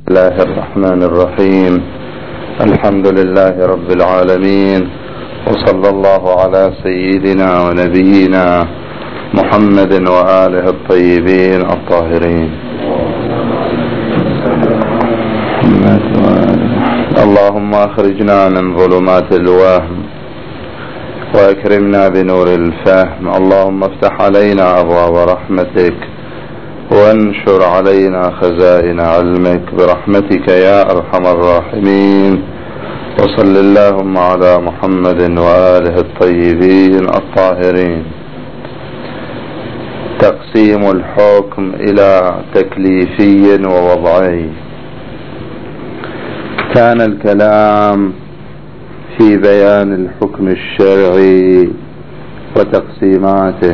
الله الرحمن الرحيم. الحمد لله رب العالمين، وصلى الله على سيدنا ونبينا محمد وآله الطيبين الطاهرين. اللهم أخرجنا من ظلمات الوهم وأكرمنا بنور الفهم. اللهم افتح علينا أبواب رحمتك وانشر علينا خزائن علمك برحمتك يا أرحم الراحمين. وصل اللهم على محمد وآله الطيبين الطاهرين. تقسيم الحكم إلى تكليفي ووضعي. كان الكلام في بيان الحكم الشرعي وتقسيماته،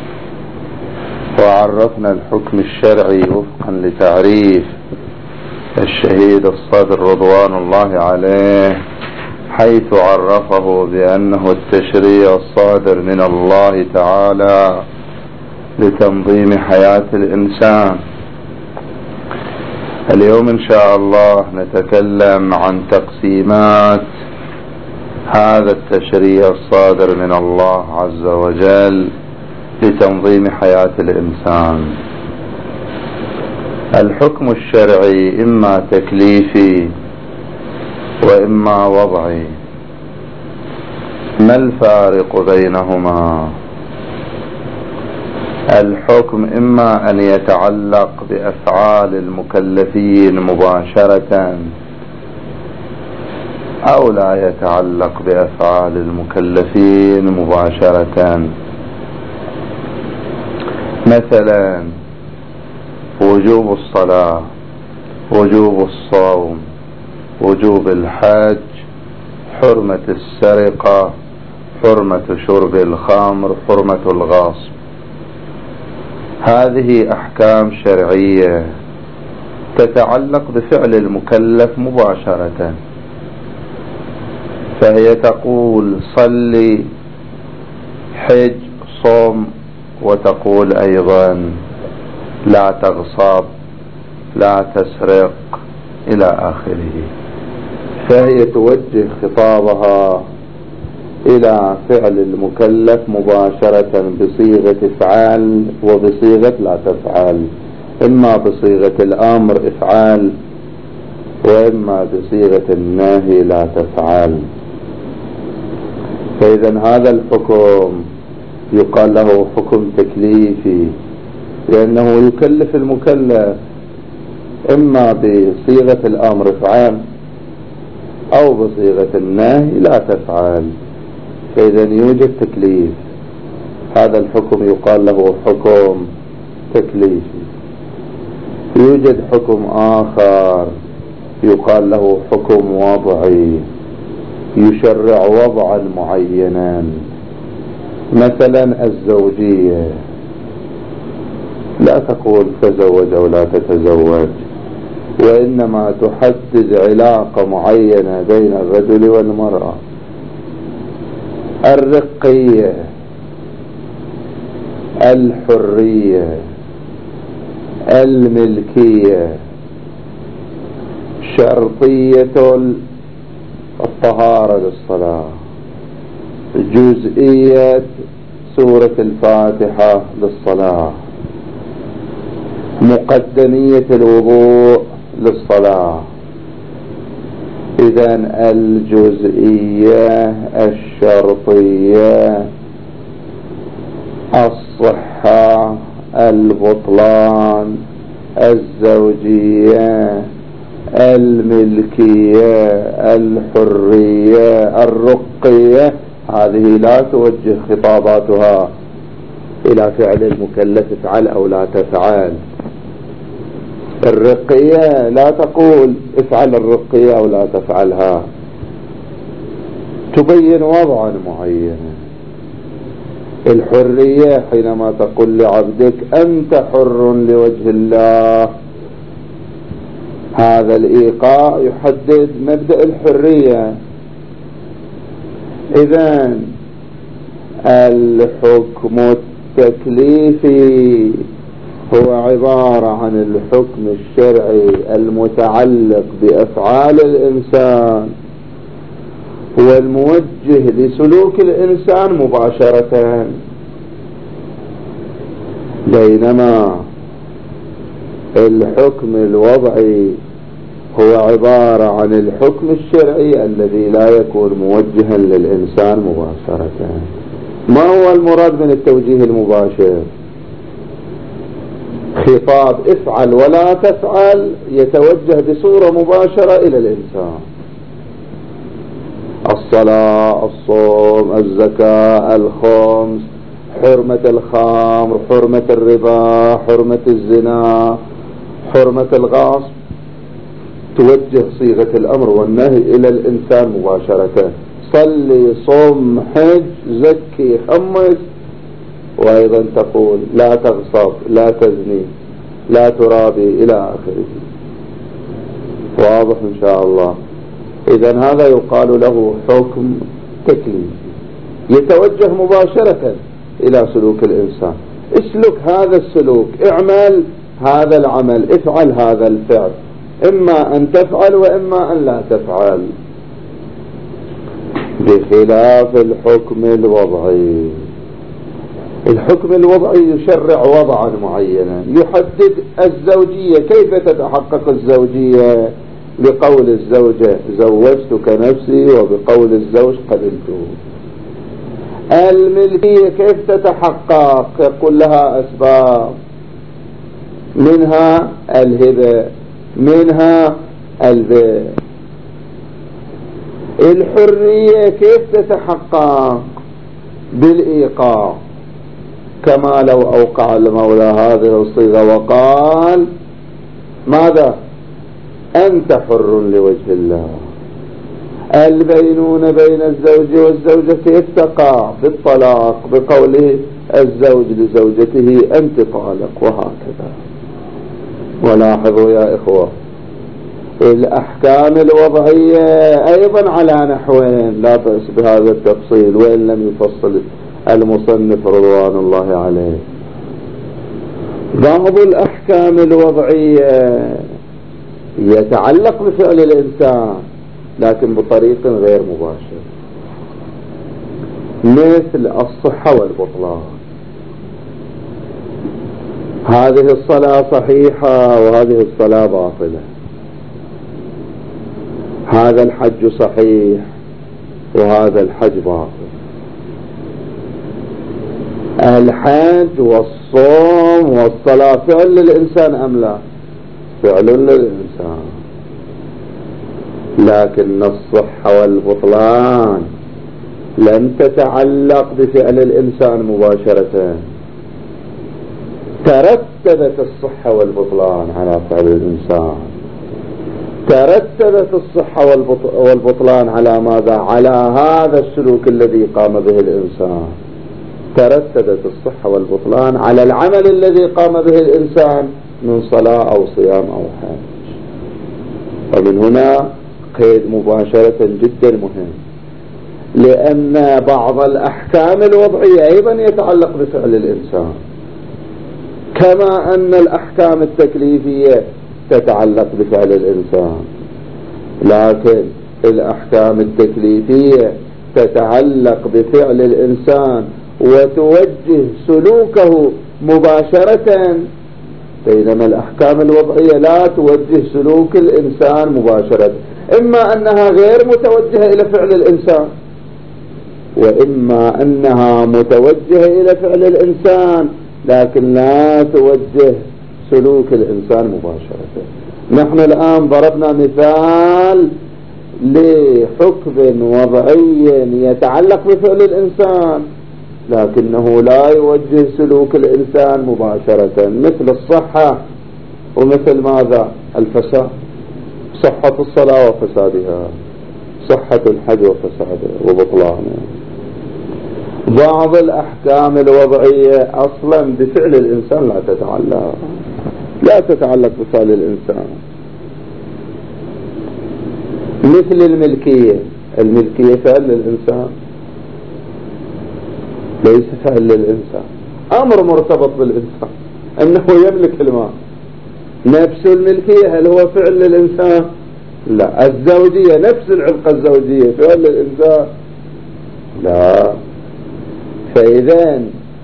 وعرفنا الحكم الشرعي وفقا لتعريف الشهيد الصدر رضوان الله عليه، حيث عرفه بأنه التشريع الصادر من الله تعالى لتنظيم حياة الإنسان. اليوم إن شاء الله نتكلم عن تقسيمات هذا التشريع الصادر من الله عز وجل لتنظيم حياة الإنسان. الحكم الشرعي إما تكليفي وإما وضعي. ما الفارق بينهما؟ الحكم إما أن يتعلق بأفعال المكلفين مباشرة أو لا يتعلق بأفعال المكلفين مباشرة. مثلا وجوب الصلاة، وجوب الصوم، وجوب الحج، حرمة السرقة، حرمة شرب الخمر، حرمة الغصب. هذه أحكام شرعية تتعلق بفعل المكلف مباشرة، فهي تقول صلي، حج، صوم، وتقول أيضا لا تغصب، لا تسرق، إلى آخره. فهي توجه خطابها إلى فعل المكلف مباشرة بصيغة افعل وبصيغة لا تفعل، إما بصيغة الأمر افعل وإما بصيغة النهي لا تفعل. فإذا هذا الحكم يقال له حكم تكليفي، لأنه يكلف المكلف إما بصيغة الأمر افعل أو بصيغة النهي لا تفعل، فإذا يوجد تكليف. هذا الحكم يقال له حكم تكليفي. يوجد حكم آخر يقال له حكم وضعي، يشرع وضعا معينا. مثلا الزوجية، لا تقول تزوج أو لا تتزوج، وإنما تحدد علاقة معينة بين الرجل والمرأة. الرقية، الحرية، الملكية، شرطية الطهارة للصلاة، جزئية سورة الفاتحة للصلاة، مقدمية الوضوء للصلاة. إذن الجزئية، الشرطية، الصحة، البطلان، الزوجية، الملكية، الحرية، الرقية، هذه لا توجه خطاباتها إلى فعل المكلف افعل أو لا تفعل. الرقية لا تقول افعل الرقية أو لا تفعلها، تبين وضعا معينا. الحرية حينما تقول لعبدك أنت حر لوجه الله، هذا الإيقاع يحدد مبدأ الحرية. إذن الحكم التكليفي هو عبارة عن الحكم الشرعي المتعلق بأفعال الإنسان والموجه لسلوك الإنسان مباشرة، بينما الحكم الوضعي هو عبارة عن الحكم الشرعي الذي لا يكون موجها للإنسان مباشرة. ما هو المراد من التوجيه المباشر؟ خطاب افعل ولا تفعل يتوجه بصورة مباشرة إلى الإنسان. الصلاة، الصوم، الزكاة، الخمس، حرمة الخمر، حرمة الربا، حرمة الزنا، حرمة الغصب، توجه صيغة الأمر والنهي إلى الإنسان مباشرة. صلي، صم، حج، زكي، خمس، وأيضا تقول لا تغصب، لا تزني، لا ترابي، إلى آخره. واضح إن شاء الله؟ إذن هذا يقال له حكم تكليفي يتوجه مباشرة إلى سلوك الإنسان. اسلك هذا السلوك، اعمل هذا العمل، افعل هذا الفعل، إما أن تفعل وإما أن لا تفعل، بخلاف الحكم الوضعي. الحكم الوضعي يشرع وضعا معينا، يحدد الزوجية، كيف تتحقق الزوجية؟ بقول الزوجة زوجتك نفسي، وبقول الزوج قبلته. الملكية كيف تتحقق؟ يقول لها أسباب، منها الهبة، منها البيع. الحرية كيف تتحقق؟ بالإيقاع، كما لو أوقع المولى هذه الصيغة وقال ماذا؟ أنت حر لوجه الله. البينونة بين الزوج والزوجة كيف تقع؟ بالطلاق، بقوله الزوج لزوجته أنت طالق، وهكذا. ولاحظوا يا إخوة الأحكام الوضعية أيضا على نحوين، لا بأس بهذا التفصيل وإن لم يفصل المصنف رضوان الله عليه. بعض الأحكام الوضعية يتعلق بفعل الإنسان لكن بطريق غير مباشر، مثل الصحة والبطلان. هذه الصلاة صحيحة وهذه الصلاة باطلة، هذا الحج صحيح وهذا الحج باطل. الحج والصوم والصلاة فعل للإنسان أم لا؟ فعل للإنسان، لكن الصحة والبطلان لم تتعلق بفعل الإنسان مباشرة، ترتبت الصحة والبطلان على فعل الإنسان. ترتبت الصحة والبطلان على ماذا؟ على هذا السلوك الذي قام به الإنسان. ترتبت الصحة والبطلان على العمل الذي قام به الإنسان من صلاة أو صيام أو حج. ومن هنا قيد مباشرة جدا مهم، لأن بعض الأحكام الوضعية أيضا يتعلق بفعل الإنسان، كما أن الأحكام التكليفية تتعلق بفعل الإنسان. لكن الأحكام التكليفية تتعلق بفعل الإنسان وتوجه سلوكه مباشرة، بينما الأحكام الوضعية لا توجه سلوك الإنسان مباشرة، إما أنها غير متوجهة إلى فعل الإنسان، وإما أنها متوجهة إلى فعل الإنسان لكن لا توجه سلوك الإنسان مباشرة. نحن الآن ضربنا مثال لحكم وضعي يتعلق بفعل الإنسان لكنه لا يوجه سلوك الإنسان مباشرة، مثل الصحة ومثل ماذا؟ الفساد، صحة الصلاة وفسادها، صحة الحج وفساده وبطلانه. بعض الأحكام الوضعية أصلا بفعل الإنسان لا تتعلق بفعل الإنسان، مثل الملكية فعل للإنسان ليس فعل للإنسان، أمر مرتبط بالإنسان أنه يملك المال. نفس الملكية هل هو فعل للإنسان؟ لا. الزوجية نفس العلاقة الزوجية فعل للإنسان؟ لا. فإذا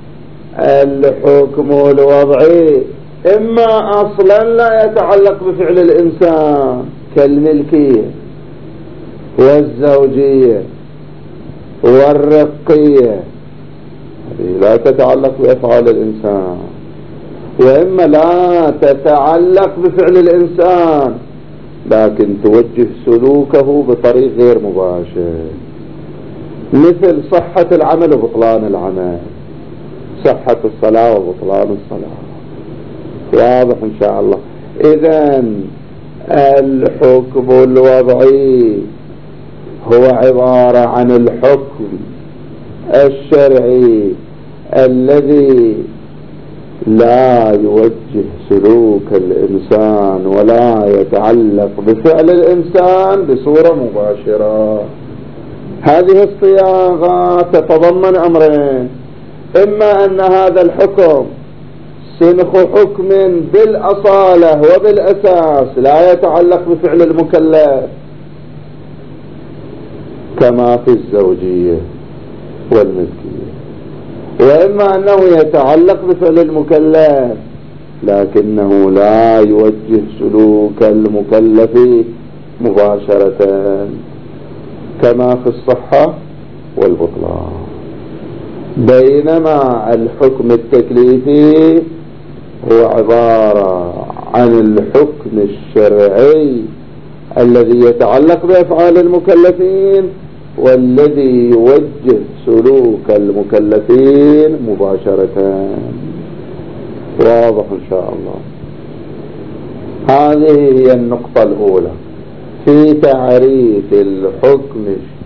الحكم الوضعي إما أصلا لا يتعلق بفعل الإنسان كالملكية والزوجية والرقية، هذه لا تتعلق بأفعال الإنسان، وإما لا تتعلق بفعل الإنسان لكن توجه سلوكه بطريق غير مباشر، مثل صحة العمل وبطلان العمل، صحة الصلاة وبطلان الصلاة. واضح إن شاء الله. إذن الحكم الوضعي هو عبارة عن الحكم الشرعي الذي لا يوجه سلوك الإنسان ولا يتعلق بفعل الإنسان بصورة مباشرة. هذه الصياغة تتضمن أمرين: إما أن هذا الحكم سنخ حكم بالأصالة وبالأساس لا يتعلق بفعل المكلف كما في الزوجية والملكية، وإما أنه يتعلق بفعل المكلف لكنه لا يوجه سلوك المكلف مباشرة كما في الصحة والبطلان. بينما الحكم التكليفي هو عبارة عن الحكم الشرعي الذي يتعلق بأفعال المكلفين والذي يوجه سلوك المكلفين مباشرة. واضح إن شاء الله. هذه هي النقطة الأولى في تعريف الحكم.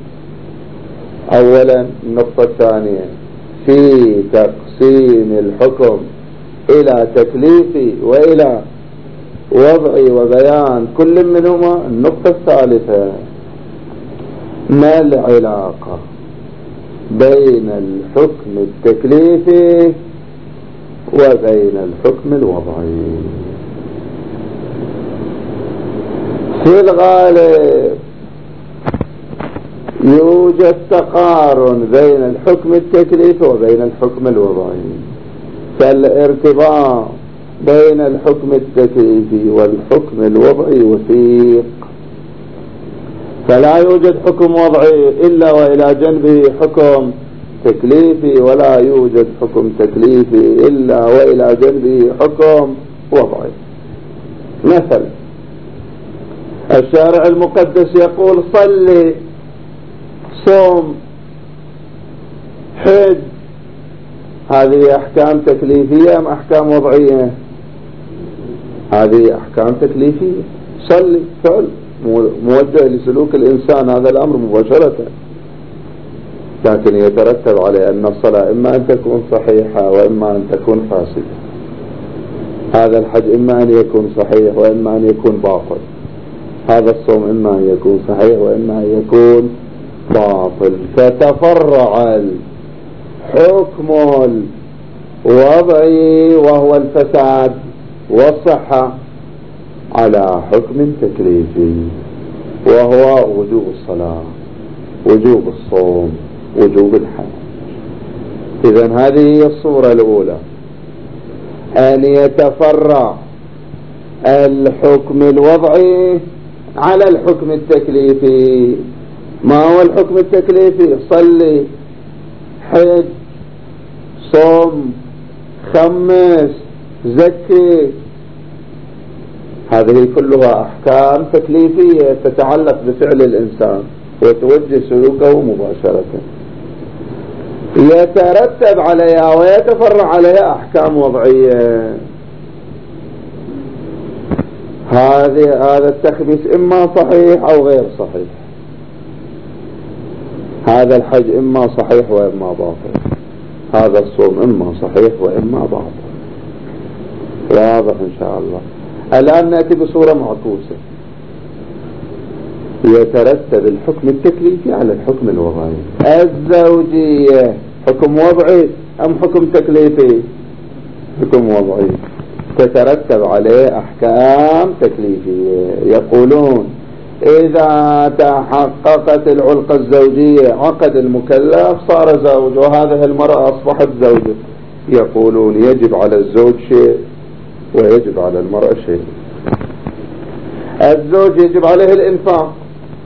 أولا النقطة الثانية في تقسيم الحكم إلى تكليفي وإلى وضعي وبيان كل منهما. النقطة الثالثة ما العلاقة بين الحكم التكليفي وبين الحكم الوضعي؟ في الغالب يوجد تقارن بين الحكم التكليفي وبين الحكم الوضعي، فالارتباط بين الحكم التكليفي والحكم الوضعي وثيق، فلا يوجد حكم وضعي إلا وإلى جنبه حكم تكليفي، ولا يوجد حكم تكليفي إلا وإلى جنبه حكم وضعي. مثلا الشارع المقدس يقول صلي، صوم، حج، هذه أحكام تكليفية أم أحكام وضعية؟ هذه أحكام تكليفية. صلي فعل موجه لسلوك الإنسان هذا الأمر مباشرة، لكن يترتب عليه أن الصلاة إما أن تكون صحيحة وإما أن تكون فاسدة. هذا الحج إما أن يكون صحيح وإما أن يكون باطل. هذا الصوم إما أن يكون صحيح وإما أن يكون باطل. فتفرع الحكم الوضعي وهو الفساد والصحة على حكم تكليفي وهو وجوب الصلاة، وجوب الصوم، وجوب الحج. إذن هذه هي الصورة الأولى، أن يتفرع الحكم الوضعي على الحكم التكليفي. ما هو الحكم التكليفي؟ صلي، حج، صوم، خمس، زكي، هذه كلها أحكام تكليفية تتعلق بفعل الإنسان وتوجه سلوكه مباشرة. يترتب عليها ويتفرع عليها أحكام وضعية. هذا التخبيث إما صحيح أو غير صحيح، هذا الحج إما صحيح وإما باطل، هذا الصوم إما صحيح وإما باطل. واضح إن شاء الله. الآن نأتي بصورة معكوسة، يترتب الحكم التكليفي على الحكم الوضعي. الزوجية حكم وضعي أم حكم تكليفي؟ حكم وضعي. تترتب عليه أحكام تكليفية. يقولون إذا تحققت العلقة الزوجية عقد المكلف صار زوج، وهذه المرأة أصبحت زوجة. يقولون يجب على الزوج شيء ويجب على المرأة شيء. الزوج يجب عليه الإنفاق،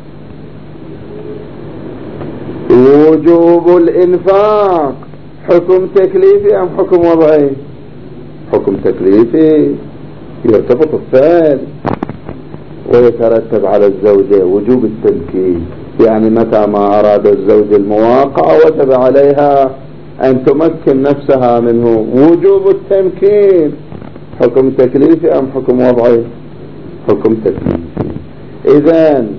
وجوب الإنفاق حكم تكليفي أم حكم وضعي؟ حكم تكليفي، يرتبط الفعل ويترتب على الزوجة وجوب التمكين. يعني متى ما أراد الزوج المواقعة وجب عليها أن تمكن نفسها منه. وجوب التمكين حكم تكليفي أم حكم وضعي؟ حكم تكليفي. إذن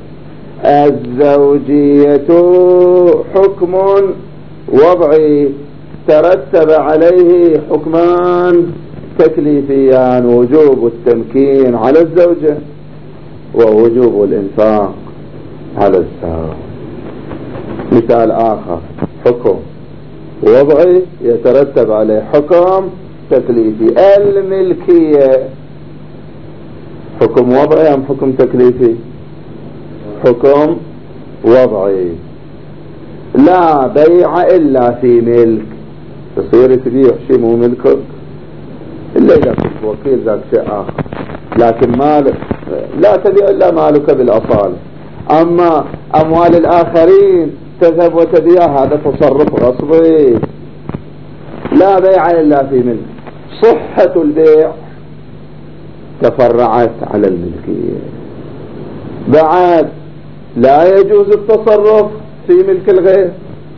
الزوجية حكم وضعي ترتب عليه حكمان تكليفيان: وجوب التمكين على الزوجة ووجوب الإنفاق على الزوج. مثال آخر: حكم وضعي يترتب عليه حكم تكليفي. الملكية حكم وضعي أم حكم تكليفي؟ حكم وضعي. لا بيع إلا في ملك. تصير تبيع شيء مو ملكك إلا إذا كنت وكيل، ذاك شيء آخر. لكن مالك لا تبيع إلا مالك بالأصالة. أما أموال الآخرين تذهب وتبيع، هذا تصرف غصبي. لا بيع إلا في ملك. صحة البيع تفرعت على الملكية. بعد لا يجوز التصرف في ملك الغير،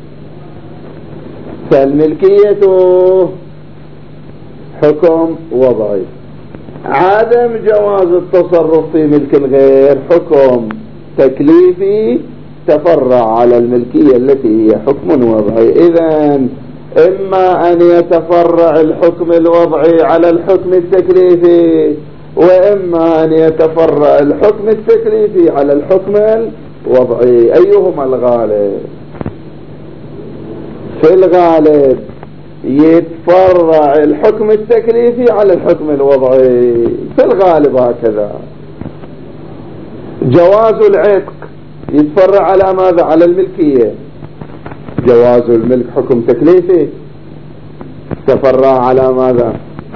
فالملكية حكم وضعي. عدم جواز التصرف في ملك الغير حكم تكليفي تفرع على الملكية التي هي حكم وضعي. إذن إما أن يتفرع الحكم الوضعي على الحكم التكليفي، وإما أن يتفرع الحكم التكليفي على الحكم الوضعي. أيهما الغالب؟ في الغالب يتفرع الحكم التكليفي على الحكم الوضعي، في الغالب هكذا. جواز العتق يتفرع على ماذا؟ على الملكية. جواز الملك حكم تكليفي، تفرع على ماذا؟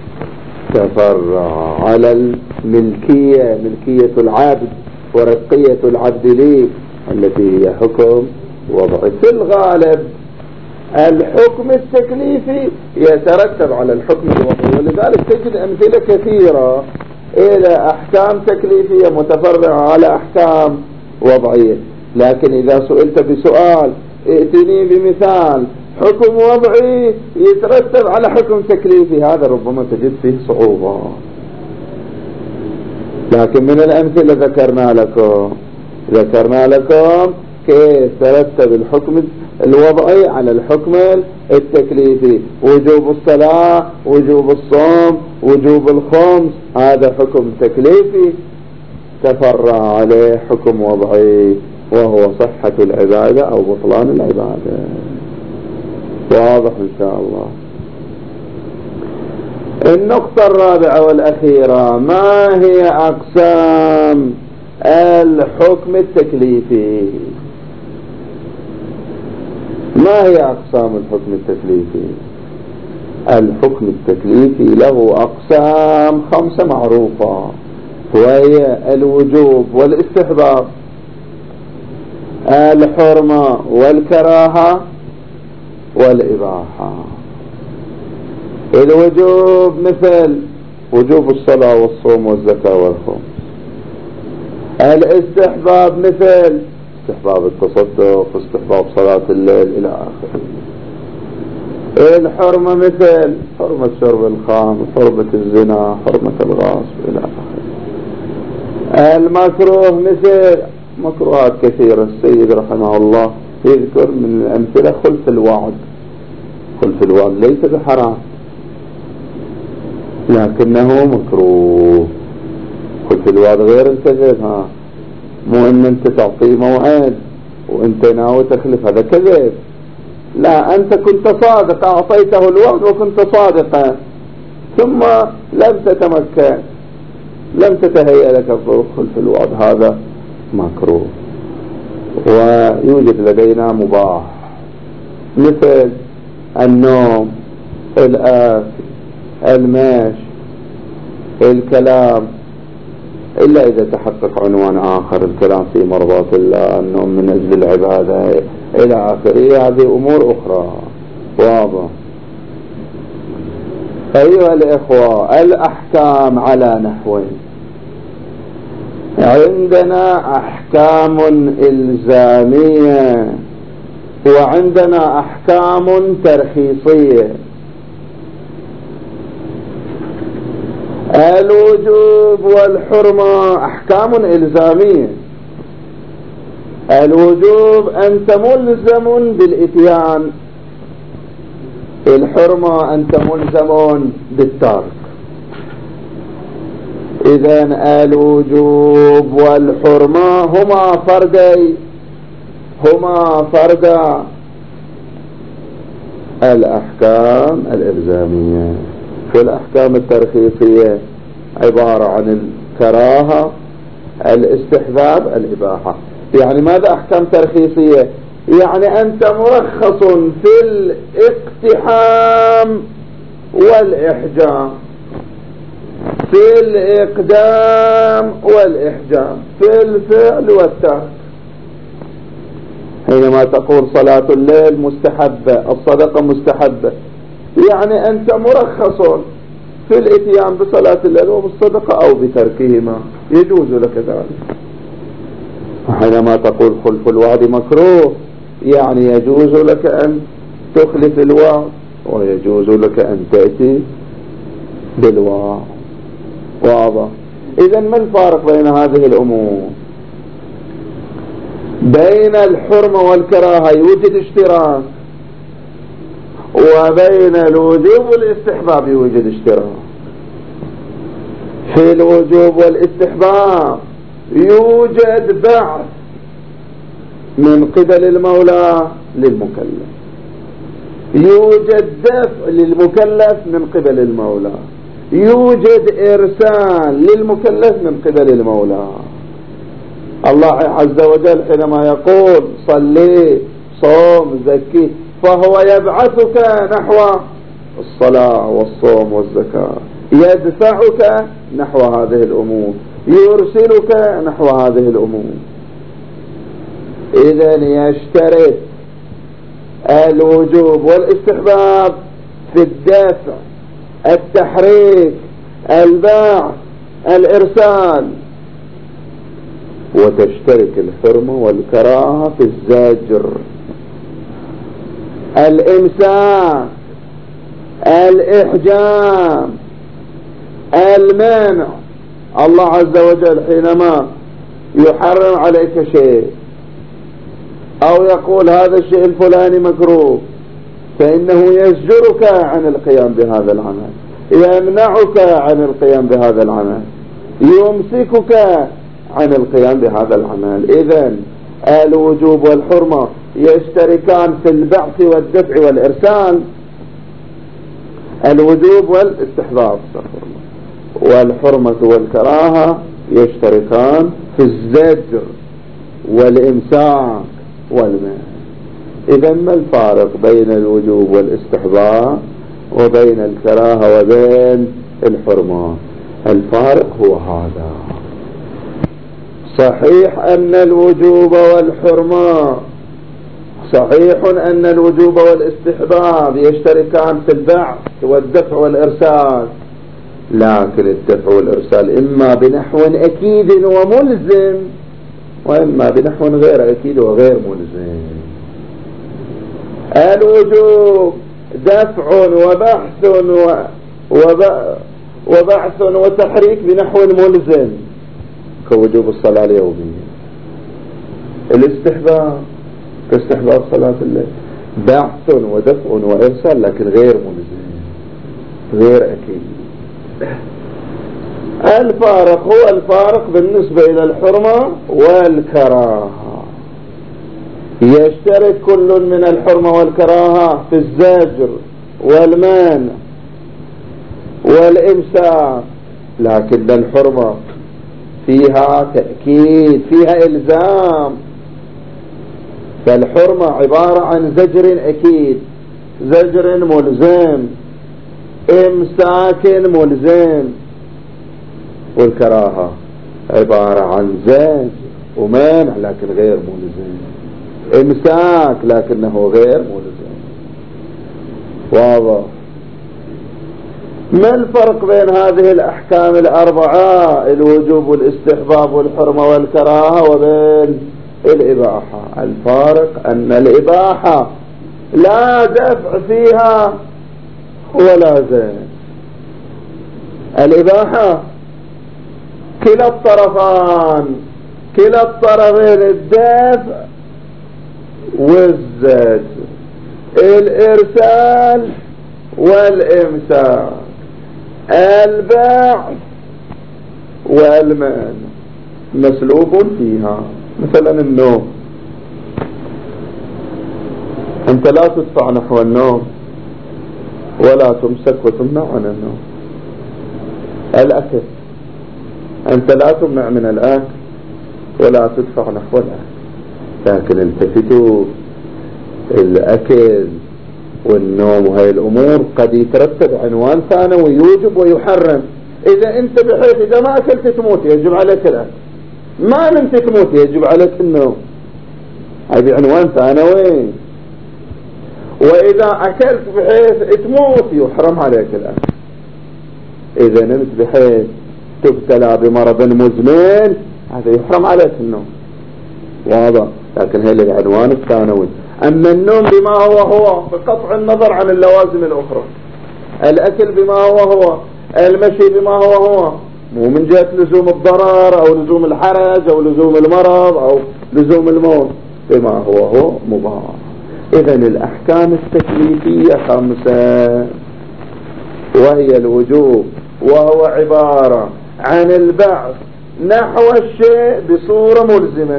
تفرع على الملكية، ملكية العبد ورقية العبد لي التي هي حكم وضعي. في الغالب الحكم التكليفي يترتب على الحكم الوضعي، ولذلك تجد أمثلة كثيرة إلى أحكام تكليفية متفرعة على أحكام وضعية. لكن إذا سئلت بسؤال ائتني بمثال حكم وضعي يترتب على حكم تكليفي، هذا ربما تجد فيه صعوبة. لكن من الأمثلة ذكرنا لكم كيف ترتب الحكم الوضعي على الحكم التكليفي. وجوب الصلاة، وجوب الصوم، وجوب الخمس، هذا حكم تكليفي تفرع عليه حكم وضعي وهو صحة العبادة أو بطلان العبادة. واضح إن شاء الله. النقطة الرابعة والأخيرة: ما هي أقسام الحكم التكليفي؟ ما هي أقسام الحكم التكليفي؟ الحكم التكليفي له أقسام 5 معروفة، وهي الوجوب والاستحباب، الحرمة والكراهة والإباحة. الوجوب مثل وجوب الصلاة والصوم والزكاة والخمس. الاستحباب مثل استحباب التصدق واستحباب صلاة الليل إلى آخره. الحرمة مثل حرمة شرب الخمر، حرمة الزنا، حرمة الغصب إلى آخره. المكروه مثل مكروهات كثيرة. السيد رحمه الله يذكر من الأمثلة خلف الوعد. خلف الوعد ليس بحرام لكنه مكروه. خلف الوعد غير الكذب، مو ان انت تعطيه موعد وانت ناوي تخلف، هذا كذب. لا، انت كنت صادق، اعطيته الوعد وكنت صادقا، ثم لم تتمكن، لم تتهيأ لك الظروف في الوضع، هذا مكروه. ويوجد لدينا مباح مثل النوم، الآكل، المشي، الكلام، إلا إذا تحقق عنوان آخر، الكلام في مرضاة الله، النوم من أجل العبادة إلى آخره، هذه أمور أخرى واضح. أيها الإخوة، الأحكام على نحوين: عندنا أحكام إلزامية وعندنا أحكام ترخيصية. الوجوب والحرمة أحكام إلزامية. الوجوب أنت ملزم بالإتيان، الحرمة أنت ملزم بالترك. إذن الوجوب والحرمة هما فردا الأحكام الإلزامية. والأحكام الترخيصية عبارة عن الكراهة، الاستحباب، الإباحة. يعني ماذا أحكام ترخيصية؟ يعني أنت مرخص في الاقتحام والإحجام، في الإقدام والإحجام، في الفعل والترك. حينما تقول صلاة الليل مستحبة، الصدقة مستحبة، يعني أنت مرخص في الاتيان بصلاة الليل وبالصدقة أو بتركهما، يجوز لك ذلك. حينما تقول خلف الوعد مكروه، يعني يجوز لك أن تخلف الوعد ويجوز لك أن تأتي بالوعد. واضح؟ إذن ما الفارق بين هذه الأمور؟ بين الحرمة والكراهة يوجد اشتراك، وبين الوجوب والاستحباب يوجد اشتراك. في الوجوب والاستحباب يوجد بعث من قبل المولى للمكلف، يوجد دفع للمكلف من قبل المولى، يوجد إرسال للمكلف من قبل المولى. الله عز وجل حينما يقول صلي، صوم، زكي، فهو يبعثك نحو الصلاة والصوم والزكاة، يدفعك نحو هذه الأمور، يرسلك نحو هذه الأمور. إذن يشترك الوجوب والاستحباب في الدفع، التحريك، الباعث، الإرسال، وتشترك الحرمة والكراهة في الزجر، الإمساك، الإحجام، المانع. الله عز وجل حينما يحرم عليك شيء أو يقول هذا الشيء الفلاني مكروه، فإنه يزجرك عن القيام بهذا العمل، يمنعك عن القيام بهذا العمل، يمسكك عن القيام بهذا العمل. إذن الوجوب والحرمة يشتركان في البعث والدفع والإرسال، الوجوب والاستحباب، والحرمة والكراهة يشتركان في الزجر والإمساك والمنع. إذن ما الفارق بين الوجوب والاستحباب وبين الكراهة وبين الحرمة؟ الفارق هو هذا. صحيح أن الوجوب والحرمة، صحيح أن الوجوب والاستحباب يشتركان في البعث والدفع والإرسال، لكن الدفع والإرسال إما بنحو أكيد وملزم، وإما بنحو غير أكيد وغير ملزم. الوجوب دفع وبعث وتحريك بنحو ملزم كوجوب الصلاة اليومية. الاستحباب كاستحباب صلاة الليل، بعث ودفع وإرسال لكن غير ملزم، غير أكيد. الفارق هو الفارق بالنسبة إلى الحرمة والكراهة. يشترك كل من الحرمة والكراهة في الزجر والمانع والإمساك، لكن الحرمة فيها تأكيد، فيها إلزام. فالحرمة عبارة عن زجر أكيد، زجر ملزم، إمساك ملزم. والكراهة عبارة عن زجر ومنع لكن غير ملزم، إمساك لكنه غير ملزم. واضح؟ ما الفرق بين هذه الأحكام الأربعة، الوجوب والاستحباب والحرمة والكراهة، وبين الإباحة؟ الفارق أن الإباحة لا دفع فيها ولا زين. الإباحة كلا الطرفان، كلا الطرفين، الدفع والزجر، الإرسال والإمساك، البيع والمنع مسلوب فيها. مثلا النوم، أنت لا تدفع نحو النوم ولا تمسك وتمنع عن النوم. الأكل، أنت لا تمنع من الأكل ولا تدفع نحو الأكل. لكن التفتوا، الأكل والنوم وهي الأمور قد يترتب عنوان ثانوي يوجب ويحرم. إذا أنت بحيث إذا ما أكلت تموت يجب عليك الأكل، ما نمت تموت يجب عليك النوم، هذا عنوان ثانوي. وإذا أكلت بحيث تموت يحرم عليك الأكل. إذا نمت بحيث تبتلى بمرض مزمن هذا يحرم عليك النوم. واضح؟ لكن هي العنوان الثانوي. أما النوم بما هو بقطع النظر عن اللوازم الأخرى، الأكل بما هو، المشي بما هو، مو من جهة لزوم الضرر أو لزوم الحرج أو لزوم المرض أو لزوم الموت، بما هو مباح. إذن الأحكام التكليفية 5، وهي الوجوب وهو عبارة عن البعث نحو الشيء بصورة ملزمة،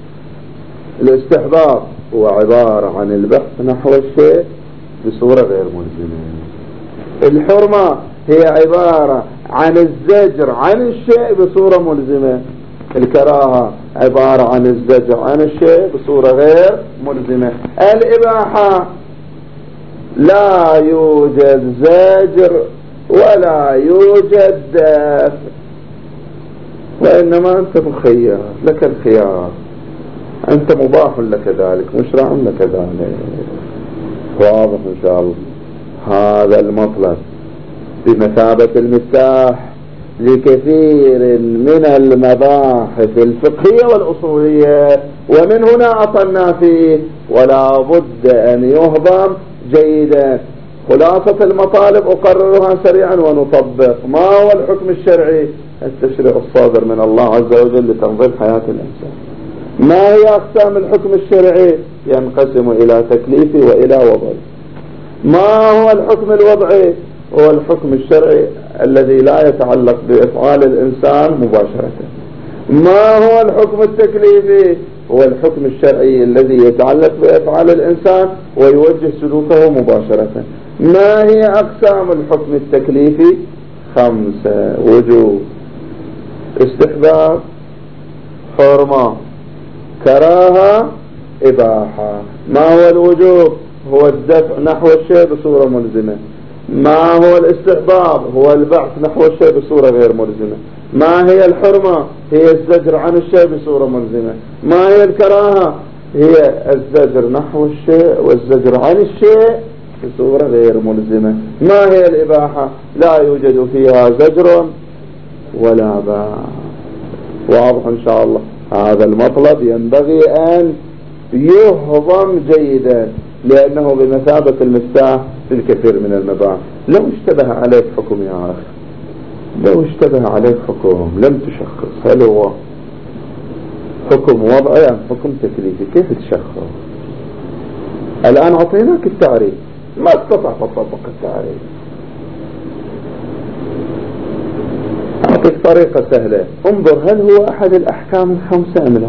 الاستحباب هو عبارة عن البحث نحو الشيء بصورة غير ملزمة، الحرمة هي عبارة عن الزجر عن الشيء بصورة ملزمة، الكراهة عبارة عن الزجر عن الشيء بصورة غير ملزمة، الإباحة لا يوجد زجر ولا يوجد دافع، وإنما أنت مخير، لك الخيار، أنت مباح لك ذلك، مشرع لك ذلك. واضح إن شاء الله؟ هذا المطلب بمثابة المفتاح لكثير من المباحث الفقهية والأصولية، ومن هنا أطلنا فيه، ولا بد أن يهضم جيدا. خلاصة المطالب أقررها سريعا ونطبق. ما هو الحكم الشرعي؟ التشريع الصادر من الله عز وجل لتنظيم حياة الإنسان. ما هي أقسام الحكم الشرعي؟ ينقسم إلى تكليفي وإلى وضعي. ما هو الحكم الوضعي؟ هو الحكم الشرعي الذي لا يتعلق بإفعال الإنسان مباشرة. ما هو الحكم التكليفي؟ هو الحكم الشرعي الذي يتعلق بإفعال الإنسان ويوجه سلوكه مباشرة. ما هي أقسام الحكم التكليفي؟ 5: وجوب، استحباب، حرمة، كراهة، إباحة. ما هو الوجوب؟ هو الدفع نحو الشيء بصورة ملزمة. ما هو الاستحباب؟ هو البعث نحو الشيء بصورة غير ملزمة. ما هي الحرمة؟ هي الزجر عن الشيء بصورة ملزمة. ما هي الكراهة؟ هي الزجر نحو الشيء والزجر عن الشيء بصورة غير ملزمة. ما هي الإباحة؟ لا يوجد فيها زجر ولا باع. واضح إن شاء الله؟ هذا المطلب ينبغي أن يهضم جيدا، لأنه بمثابة المفتاح في الكثير من المباحث. لو اشتبه عليك حكم يا أخي، لو اشتبه عليك حكم لم تشخص هل هو حكم وضعي أم حكم تكليفي، كيف تشخص؟ الآن أعطيناك التعريف، ما استطعت تطبق التعريف. أعطيك طريقة سهلة، انظر هل هو أحد الأحكام 5 أم لا؟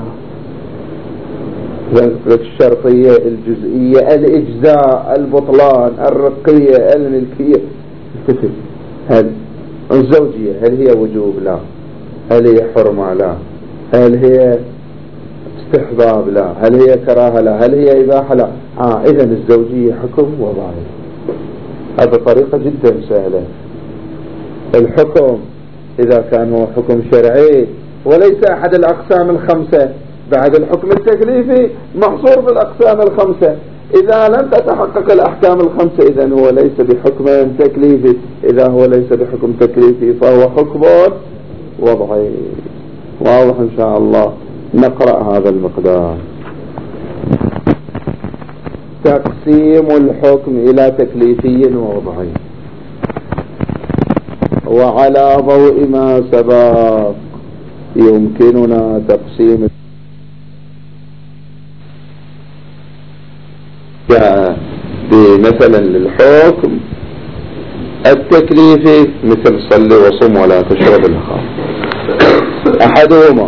الشرطية، الجزئية، الإجزاء، البطلان، الرقية، الملكية، هل الزوجية هل هي وجوب؟ لا. هل هي حرمة؟ لا. هل هي استحباب؟ لا. هل هي كراهة؟ لا. هل هي إباحة؟ لا. إذا الزوجية حكم وضعي. هذا طريقة جدا سهلة. الحكم إذا كان هو حكم شرعي وليس أحد الأقسام الخمسة، بعد الحكم التكليفي محصور في الأقسام الخمسة. إذا لم تتحقق الأحكام الخمسة إذن هو ليس بحكم تكليفي. إذا هو ليس بحكم تكليفي فهو حكم وضعي. واضح إن شاء الله. نقرأ هذا المقدار. تقسيم الحكم إلى تكليفي ووضعي. وعلى ضوء ما سبق يمكننا تقسيم مثلا للحكم التكليفي مثل صلي وصم ولا تشرب الخمر. أحدهما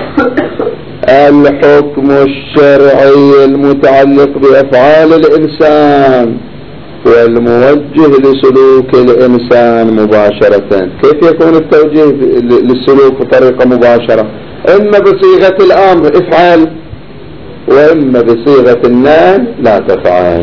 الحكم الشرعي المتعلق بأفعال الإنسان والموجه لسلوك الإنسان مباشرة. كيف يكون التوجيه للسلوك بطريقة مباشرة؟ إما بصيغة الأمر افعل، وإما بصيغة النهي لا تفعل.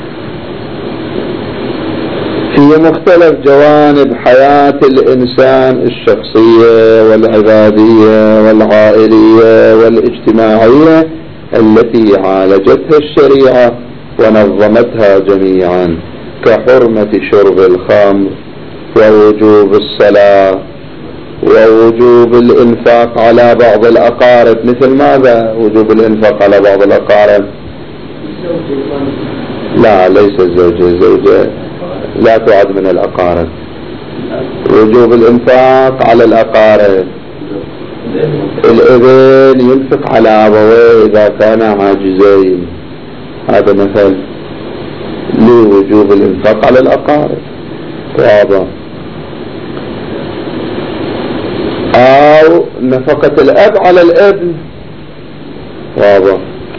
في مختلف جوانب حياة الإنسان الشخصية والعبادية والعائلية والاجتماعية التي عالجتها الشريعة ونظمتها جميعا، كحرمة شرب الخمر ووجوب الصلاة ووجوب الإنفاق على بعض الأقارب. مثل ماذا وجوب الإنفاق على بعض الأقارب؟ لا، ليس الزوجة لا تعد من الأقارب. وجوب الإنفاق على الأقارب. الابن ينفق على أبويه إذا كانا عاجزين، هذا مثل لوجوب الإنفاق على الأقارب. واضح. أو نفقة الأب على الابن. واضح.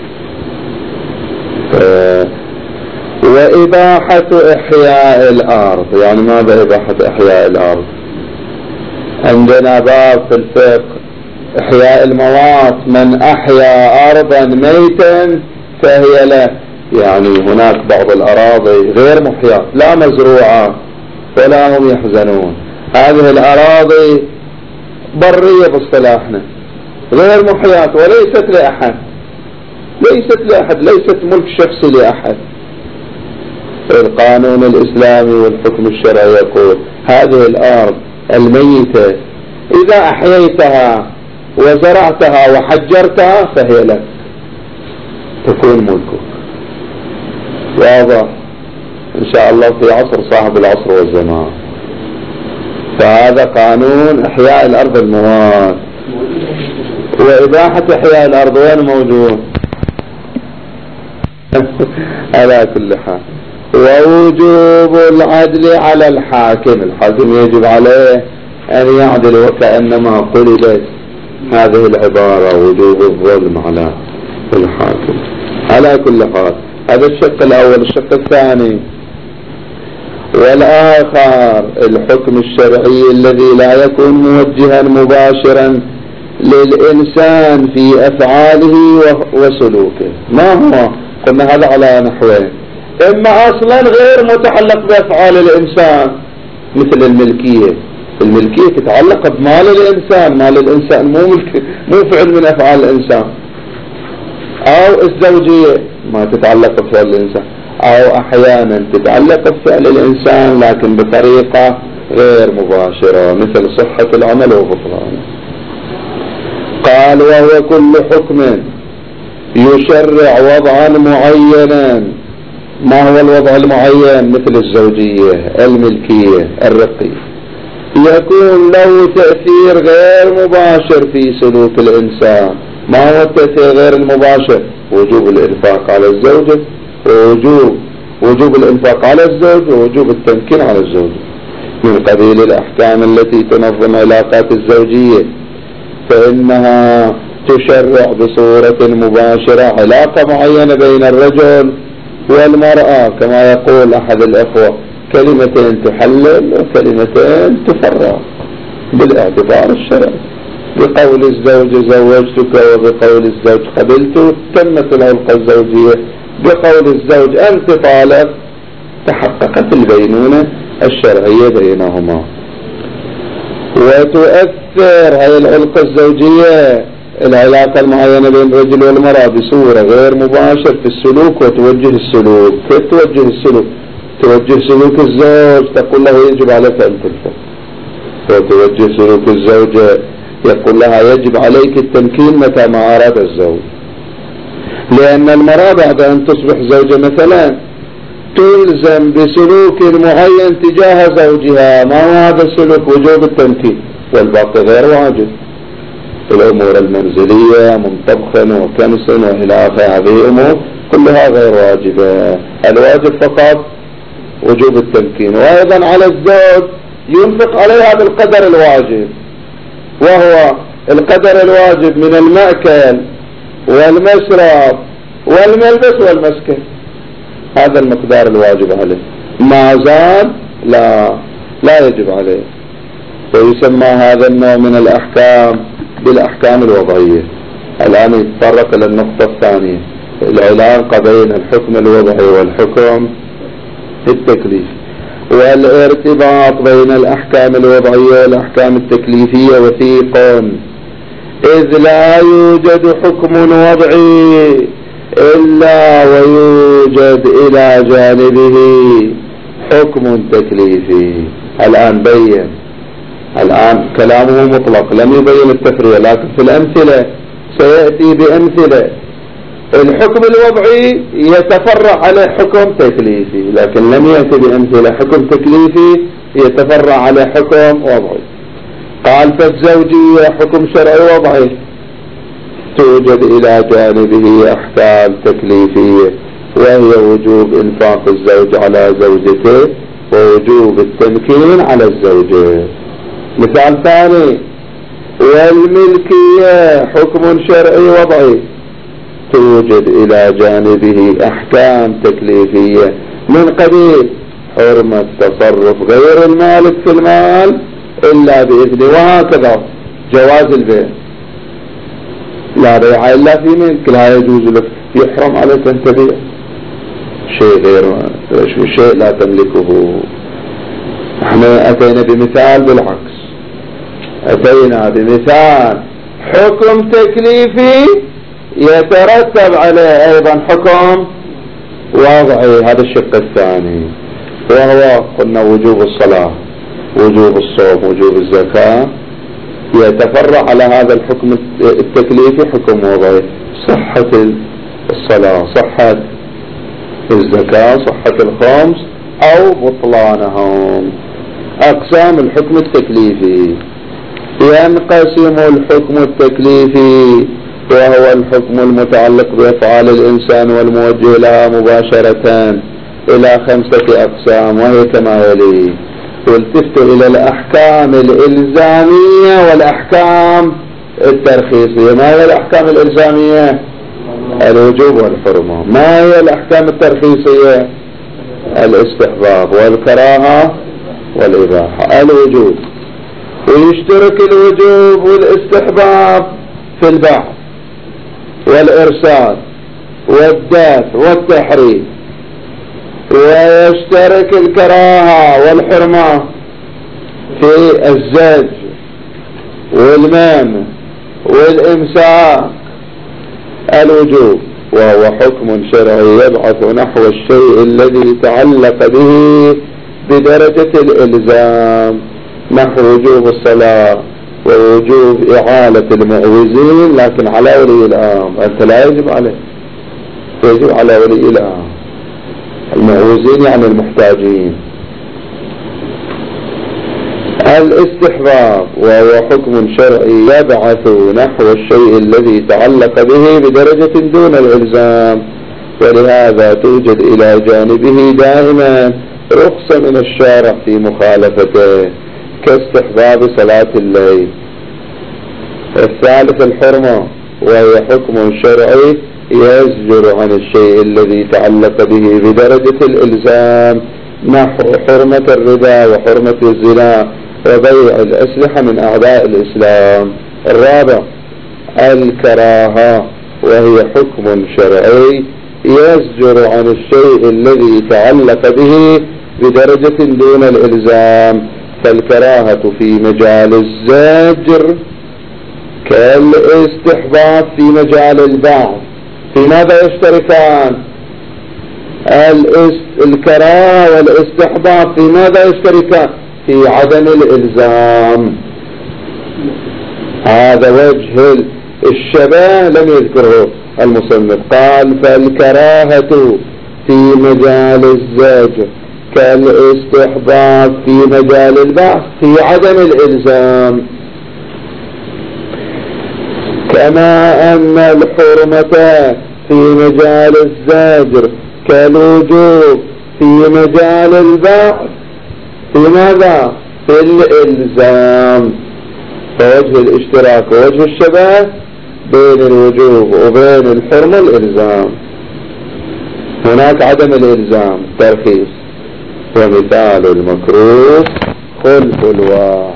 وإباحة إحياء الأرض. يعني ماذا إباحة إحياء الأرض؟ عندنا باب في الفقه إحياء الموات، من أحيا أرضا ميتا فهي له. يعني هناك بعض الأراضي غير محياة لا مزروعة ولا هم يحزنون، هذه الأراضي برية باصطلاحنا غير محياة وليست لأحد، ليست ملك شخصي لأحد. القانون الإسلامي والحكم الشرعي يقول هذه الأرض الميتة إذا أحييتها وزرعتها وحجرتها فهي لك، تكون ملكك. واضح إن شاء الله في عصر صاحب العصر والزمان. فهذا قانون إحياء الأرض الموات. وإباحة إحياء الأرض وين موجود؟ على كل حال. ووجوب العدل على الحاكم. الحاكم يجب عليه أن يعدل، وكأنما قلدت هذه العبارة وجوب الظلم على الحاكم. على كل حال هذا الشق الأول. الشق الثاني والآخر الحكم الشرعي الذي لا يكون موجها مباشرا للإنسان في أفعاله وسلوكه. ما هو؟ قلنا هذا على نحوين: إما أصلا غير متعلق بأفعال الإنسان مثل الملكية تتعلق بمال الإنسان، مال الإنسان مو فعل من أفعال الإنسان. أو الزوجية ما تتعلق بفعل الإنسان، أو أحيانا تتعلق بفعل الإنسان لكن بطريقة غير مباشرة مثل صحة العمل وبطلانه. قال: وهو كل حكم يشرع وضعا معينا. ما هو الوضع المعين؟ مثل الزوجية، الملكية، الرقية، يكون له تأثير غير مباشر في سلوك الإنسان. ما هو التأثير غير المباشر؟ وجوب الإنفاق على الزوجة، ووجوب الإنفاق على الزوج، ووجوب التمكين على الزوج، من قبيل الأحكام التي تنظم علاقات الزوجية، فإنها تشرع بصورة مباشرة علاقة معينة بين الرجل والمرأة، كما يقول أحد الأخوة: كلمتين تحلل وكلمتين تفرق. بالاعتبار الشرعي. بقول الزوج زوجتك وبقول الزوج قبلت تمت العلاقة الزوجية، بقول الزوج أنت طالق تحققت البينونة الشرعية بينهما. وتؤثر هذه العلاقة الزوجية العلاقة المعينة بين الرجل والمرأة بصورة غير مباشر في السلوك وتوجه السلوك. كيف توجه السلوك؟ توجه سلوك الزوج تقول له يجب عليك أن تلفت، وتوجه سلوك الزوجة يقول لها يجب عليك التمكين متى ما أراد الزوج. لأن المرأة بعد أن تصبح زوجة مثلا تلزم بسلوك معين تجاه زوجها، ما هو هذا السلوك؟ وجوب التمكين، والباقي غير واجب. الأمور المنزلية من طبخ وكنس وإلى آخره هذه الأمور كلها غير واجبة، الواجب فقط وجوب التمكين. وأيضا على الزوج ينفق عليها بالقدر الواجب، وهو القدر الواجب من المأكل والمشرب والملبس والمسكن، هذا المقدار الواجب عليه، ما زاد لا يجب عليه. ويسمى هذا النوع من الأحكام بالأحكام الوضعية. الآن يتطرق إلى النقطة الثانية، العلاقة بين الحكم الوضعي والحكم التكليفي، والارتباط بين الأحكام الوضعية والأحكام التكليفية وثيق، إذ لا يوجد حكم وضعي إلا ويوجد إلى جانبه حكم تكليفي. الآن بين، الآن كلامه مطلق لم يبين التفريع، لكن في الأمثلة سيأتي بأمثلة. الحكم الوضعي يتفرع عليه حكم تكليفي، لكن لم يأتي بأمثلة حكم تكليفي يتفرع عليه حكم وضعي. قال فالزوجية حكم شرعي وضعي توجد إلى جانبه أحكام تكليفية، وهي وجوب إنفاق الزوج على زوجته ووجوب التمكين على الزوجة. مثال ثاني، والملكية حكم شرعي وضعي توجد إلى جانبه أحكام تكليفية من قبيل حرمة تصرف غير المالك في المال إلا بإذنه، وهكذا جواز البيع، لا بيع إلا في ملك، لا يجوز لك، يحرم عليك أن تبيع شيء لا تملكه. احنا أتينا بمثال بالعكس، أتينا بمثال حكم تكليفي يترتب عليه أيضا حكم وضعي، هذا الشق الثاني، وهو قلنا وجوب الصلاة وجوب الصوم وجوب الزكاة، يتفرع على هذا الحكم التكليفي حكم وضعي، صحة الصلاة، صحة الزكاة، صحة الخمس أو بطلانهم. أقسام الحكم التكليفي: ينقسم الحكم التكليفي وهو الحكم المتعلق بأفعال الإنسان والموجه لها مباشرة إلى 5 أقسام، وهي كما يلي. والتفتوا إلى الأحكام الإلزامية والأحكام الترخيصية. ما هي الأحكام الإلزامية؟ الوجوب والحرمة. ما هي الأحكام الترخيصية؟ الاستحباب والكراهة والإباحة. الوجوب، ويشترك الوجوب والاستحباب في البعث والإرسال والدافع والتحريم، ويشترك الكراهة والحرمة في الزج والمام والإمساك. الوجوب وهو حكم شرعي يبعث نحو الشيء الذي تعلق به بدرجة الإلزام، نحو وجوب الصلاة ووجوب إعالة المعوزين، لكن على ولي الأمر، أنت لا يجب عليه، يجب على ولي الأمر. المعوزين يعني المحتاجين. الاستحباب وهو حكم شرعي يبعث نحو الشيء الذي تعلق به بدرجة دون الإلزام، ولهذا توجد إلى جانبه دائما رخصة من الشارع في مخالفته، كاستحباب صلاة الليل. الثالث الحرمة، وهي حكم شرعي يزجر عن الشيء الذي تعلق به بدرجة الإلزام، نحو حرمة الربا وحرمة الزنا وبيع الأسلحة من أعداء الإسلام. الرابع الكراهة، وهي حكم شرعي يزجر عن الشيء الذي تعلق به بدرجة دون الإلزام. فالكراهة في مجال الزجر كالاستحباب في مجال البعض. في ماذا يشتركان؟ الكراهة والاستحباب في ماذا يشتركان؟ في عدم الإلزام. هذا وجه الشبه لم يذكره المصنف. قال فالكراهة في مجال الزجر كالاستحباب في مجال البحث في عدم الإلزام. كما أن الحرمة في مجال الزجر كالوجوب في مجال البحث في ماذا؟ في الإلزام. فوجه الاشتراك ووجه الشبه بين الوجوب وبين الحرمة الإلزام. هناك عدم الإلزام ترخيص. ومثال المكروه خلف الواقع.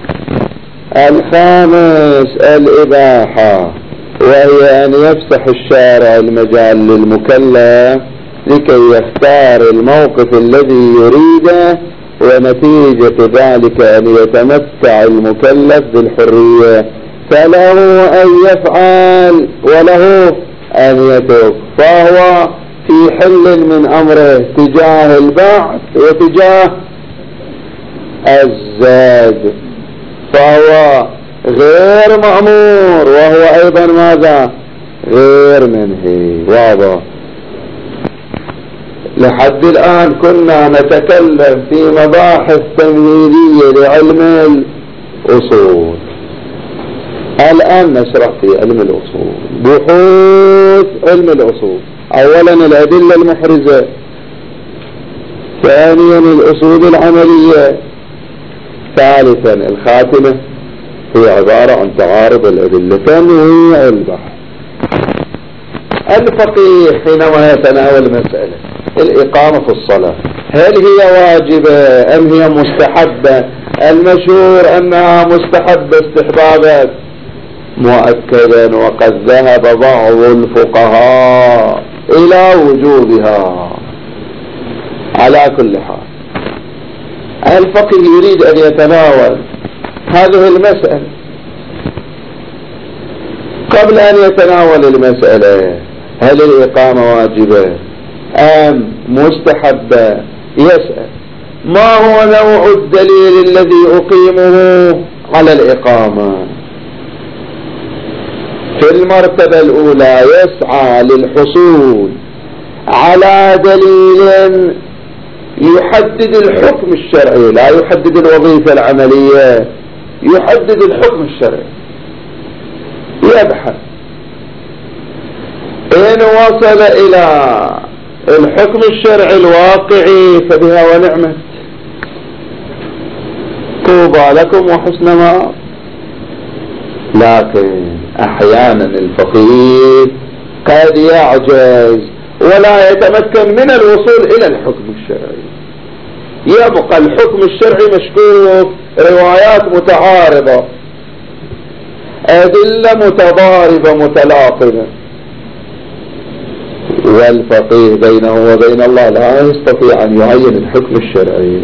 الخامس الإباحة، وهي أن يفسح الشارع المجال للمكلف لكي يختار الموقف الذي يريده، ونتيجة ذلك أن يتمتع المكلف بالحرية، فله أن يفعل وله أن يترك. فهو في حل من أمره تجاه البعث وتجاه الزاد، فهو غير مأمور وهو أيضا ماذا؟ غير منهي. واضح. لحد الآن كنا نتكلم في مباحث تمهيدية لعلم الأصول. الآن نشرح في علم الأصول بحوث علم الأصول. أولا الأدلة المحرزة، ثانيا الأصول العملية، ثالثا الخاتمة هي عبارة عن تعارض الأدلة. تنويع البحث. الفقيه حينما يتناول مسألة الإقامة في الصلاة هل هي واجبة أم هي مستحبة؟ المشهور أنها مستحبة استحبابا مؤكدا، وقد ذهب بعض الفقهاء إلى وجوبها. على كل حال الفقيه يريد أن يتناول هذه المسألة. قبل أن يتناول المسألة هل الإقامة واجبة أم مستحبة يسأل ما هو نوع الدليل الذي أقيمه على الإقامة. في المرتبة الأولى يسعى للحصول على دليل يحدد الحكم الشرعي، لا يحدد الوظيفة العملية، يحدد الحكم الشرعي. يبحث إن وصل إلى الحكم الشرعي الواقعي فبها ونعمت، طوبى لكم وحسن مآب. لكن أحيانا الفقيه قد يعجز ولا يتمكن من الوصول إلى الحكم الشرعي، يبقى الحكم الشرعي مشكوك، روايات متعارضة، أدلة متضاربة متلاطمة، والفقيه بينه وبين الله لا يستطيع أن يعين الحكم الشرعي.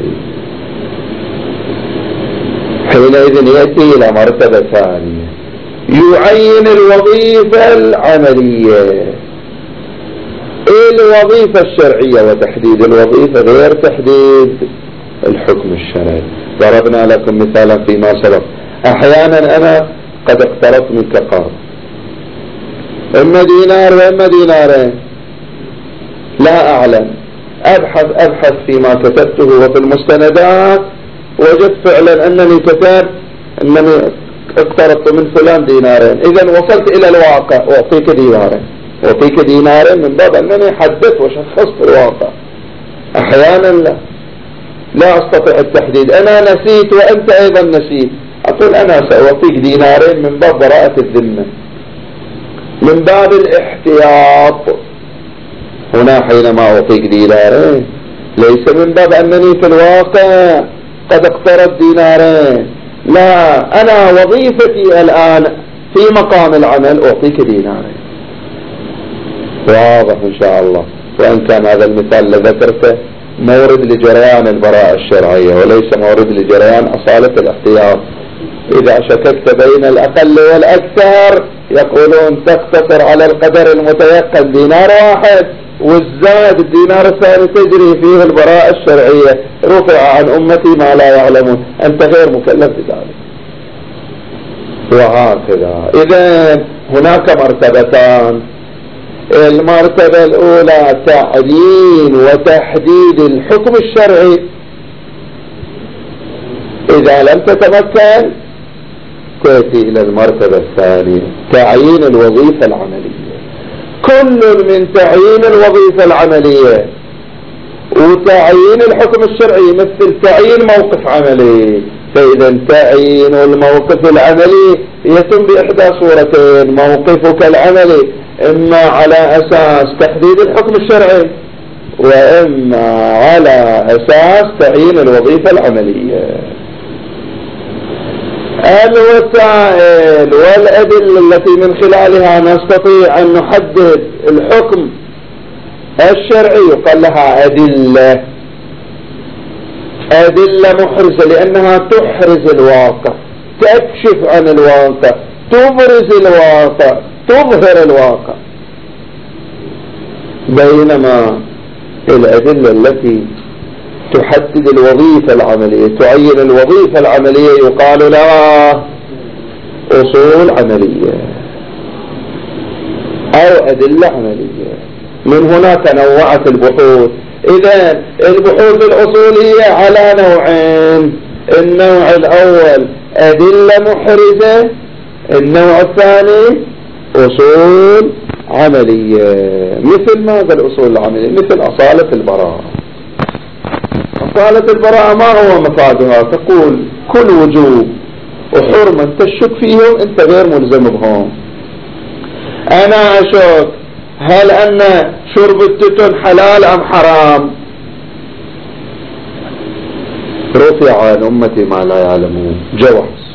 حينئذ يأتي إلى مرتبة ثانية يعين الوظيفة العملية. الوظيفة الشرعية وتحديد الوظيفة غير تحديد الحكم الشرعي. ضربنا لكم مثالا فيما سبق. أحيانا أنا قد اقترضت منك قرض، إما دينار وإما دينارين، لا أعلم، أبحث فيما كتبته وفي المستندات، وجدت فعلا أنني كتبت أنني اقترضت من فلان دينارين. إذن وصلت إلى الواقع أعطيك دينارين من باب أنني حدثت وشخصت الواقع. أحيانا لا أستطيع التحديد، أنا نسيت وأنت أيضا نسيت، أقول أنا سأعطيك دينارين من باب براءة الذمة، من باب الاحتياط. هنا حينما أعطيك دينارين ليس من باب أنني في الواقع قد اقترض دينارين، لا، أنا وظيفتي الآن في مقام العمل أعطيك دينارين. واضح إن شاء الله. وإن كان هذا المثال اللي ذكرته مورد لجريان البراءة الشرعية وليس مورد لجريان أصالة الاختيار. إذا شككت بين الأقل والأكثر يقولون تقتصر على القدر المتيقن دينار واحد، والزاد الدينار الثاني تجري فيه البراءة الشرعية، رفع عن أمتي ما لا يعلمون، أنت غير مكلف بذلك. وهكذا. إذا هناك مرتبتان، المرتبة الأولى تعيين وتحديد الحكم الشرعي، إذا لم تتمكن تأتي إلى المرتبة الثانية تعيين الوظيفة العملية. كل من تعيين الوظيفة العملية وتعيين الحكم الشرعي مثل تعيين موقف عملي. فإذا تعيين الموقف العملي يتم بإحدى صورتين: موقفك العملي إما على أساس تحديد الحكم الشرعي، وإما على أساس تعيين الوظيفة العملية. الوسائل والأدلة التي من خلالها نستطيع أن نحدد الحكم الشرعي يقال لها أدلة محرزة، لأنها تحرز الواقع، تكشف عن الواقع، تبرز الواقع، تظهر الواقع. بينما الأدلة التي تحدد الوظيفة العملية، تعين الوظيفة العملية، يقال لها أصول عملية أو أدلة عملية. من هنا تنوعت البحوث. إذا البحوث الأصولية على نوعين: النوع الأول أدلة محرزة، النوع الثاني أصول عملية. مثل ماذا الأصول العملية؟ مثل أصالة البراءة. أصالة البراءة ما هو مفادها؟ تقول كل وجوب وحرمة تشك فيهم أنت غير ملزم بهم. أنا أشك هل أن شرب التتن حلال أم حرام؟ رفع عن أمتي ما لا يعلمون، جواز.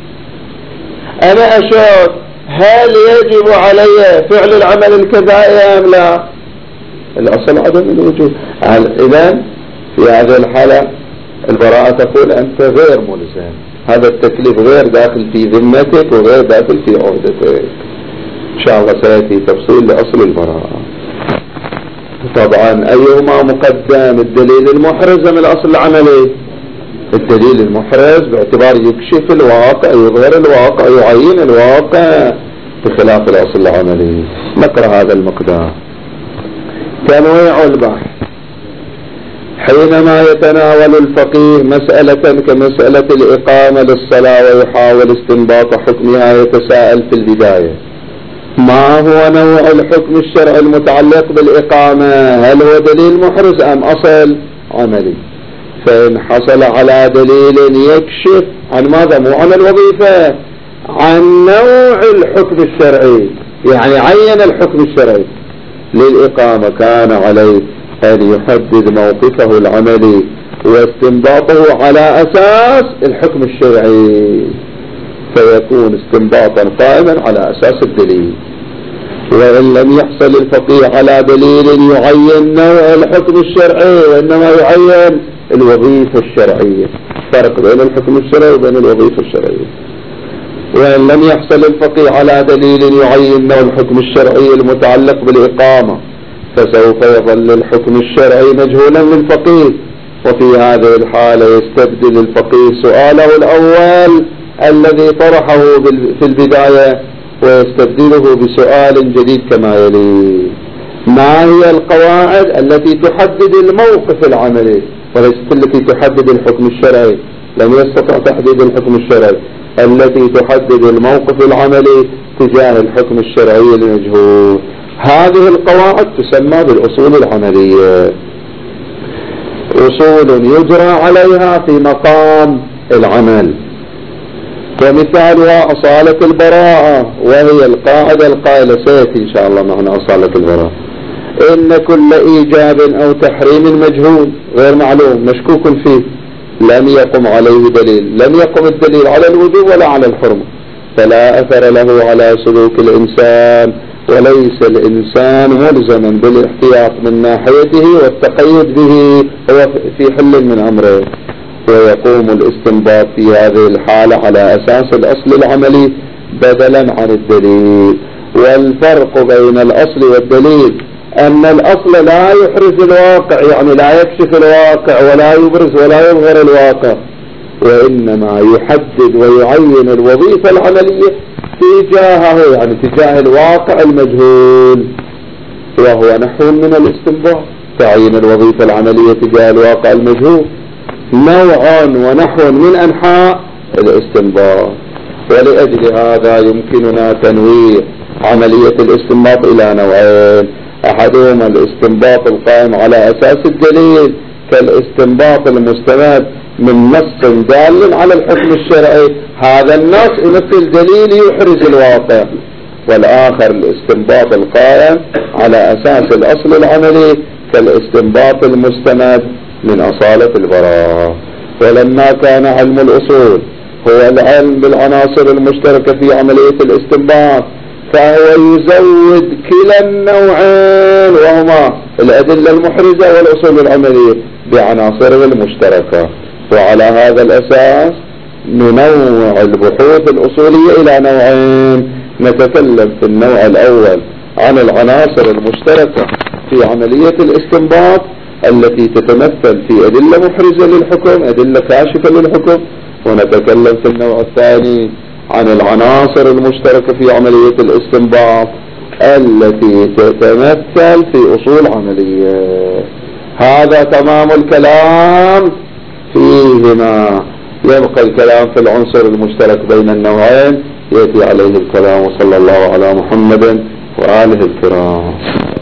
أنا أشك هل يجب علي فعل العمل الكذائي أم لا؟ الأصل عدم الوجوب. إذن في هذه الحالة البراءة تقول أنت غير ملزم، هذا التكليف غير داخل في ذمتك وغير داخل في عهدتك. إن شاء الله سيأتي تفصيل لأصل البراءة. طبعا أيهما مقدم، الدليل المحرز أم الأصل العملي؟ الدليل المحرز باعتبار يكشف الواقع، يظهر الواقع، يعين الواقع، بخلاف الأصل العملي. نقرأ هذا المقدار. تنويع البحث: حينما يتناول الفقيه مسألة كمسألة الإقامة للصلاة ويحاول استنباط حكمها يتساءل في البداية: ما هو نوع الحكم الشرعي المتعلق بالإقامة؟ هل هو دليل محرز أم أصل عملي؟ فإن حصل على دليل يكشف عن ماذا؟ مو عن الوظيفة، عن نوع الحكم الشرعي، يعني عين الحكم الشرعي للإقامة، كان عليه أن يحدد موقفه العملي واستنباطه على أساس الحكم الشرعي، فيكون استنباطا قائما على أساس الدليل. وإن لم يحصل الفقيه على دليل يعين نوع الحكم الشرعي، وإنما يعين الوظيفة الشرعية. فرق بين الحكم الشرعي وبين الوظيفة الشرعية. وإن لم يحصل الفقيه على دليل يعين نوع الحكم الشرعي المتعلق بالإقامة، فسوف يظل الحكم الشرعي مجهولا للفقيه، وفي هذه الحالة يستبدل الفقيه سؤاله الأول الذي طرحه في البداية ويستبدله بسؤال جديد كما يلي: ما هي القواعد التي تحدد الموقف العملي وليست التي تحدد الحكم الشرعي؟ لم يستطع تحديد الحكم الشرعي، التي تحدد الموقف العملي تجاه الحكم الشرعي المجهول. هذه القواعد تسمى بالأصول العملية، أصول يجرى عليها في مقام العمل. ومثالها أصالة البراءة، وهي القاعدة القائلة، سيأتي إن شاء الله معنا أصالة البراءة: إن كل إيجاب أو تحريم مجهول غير معلوم مشكوك فيه لم يقم عليه دليل، لم يقم الدليل على الوجوب ولا على الحرمة، فلا أثر له على سلوك الإنسان، وليس الإنسان ملزما بالاحتياط من ناحيته والتقيد به، هو في حل من أمره. ويقوم الاستنباط في هذه الحالة على أساس الأصل العملي بدلا عن الدليل. والفرق بين الأصل والدليل أن الأصل لا يحرز الواقع، يعني لا يكشف الواقع ولا يبرز ولا يظهر الواقع، وإنما يحدد ويعين الوظيفة العملية تجاهه، يعني تجاه الواقع المجهول، وهو نحو من الاستنباط، تعيين الوظيفة العملية تجاه الواقع المجهول نوع ونحو من أنحاء الاستنباط. ولأجل هذا يمكننا تنويع عملية الاستنباط إلى نوعين: أحدهما الاستنباط القائم على أساس الدليل كالاستنباط المستمد من نص دال على الحكم الشرعي، هذا النص يمثل دليل يحرز الواقع. والآخر الاستنباط القائم على أساس الأصل العملي كالاستنباط المستمد من أصالة البراءة. ولما كان علم الأصول هو العلم بالعناصر المشتركة في عملية الاستنباط، فهو يزود كلا النوعين وهما الأدلة المحرزة والأصول العملية بعناصره المشتركة. وعلى هذا الأساس ننوع البحوث الأصولية إلى نوعين: نتكلم في النوع الأول عن العناصر المشتركة في عملية الاستنباط التي تتمثل في أدلة محرزة للحكم، أدلة كاشفة للحكم، ونتكلم في النوع الثاني عن العناصر المشتركة في عملية الاستنباط التي تتمثل في أصول عملية. هذا تمام الكلام فيهما. يبقى الكلام في العنصر المشترك بين النوعين يأتي عليه الكلام. وصلى الله على محمد وآله الكرام.